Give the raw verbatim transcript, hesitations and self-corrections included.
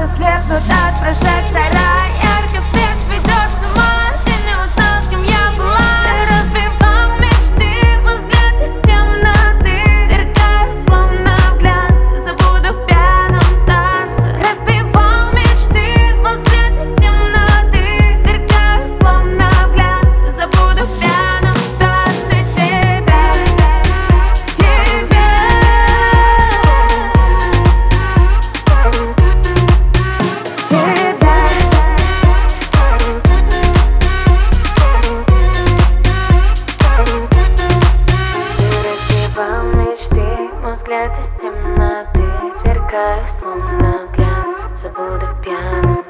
глаза слепнут от прожектора. Ярко свет сведет с ума, ты не узнал, кем я была. Ты разбивал мечты, мой взгляд из темноты. Сверкаю, словно в глянце, забуду в пьяном танце. Разбивал мечты, мой взгляд из темноты. Сверкаю, словно в глянце, забуду в пьяном танце. Тебя, тебя. Взгляд из темноты, сверкаю, словно в глянце, забуду в пьяном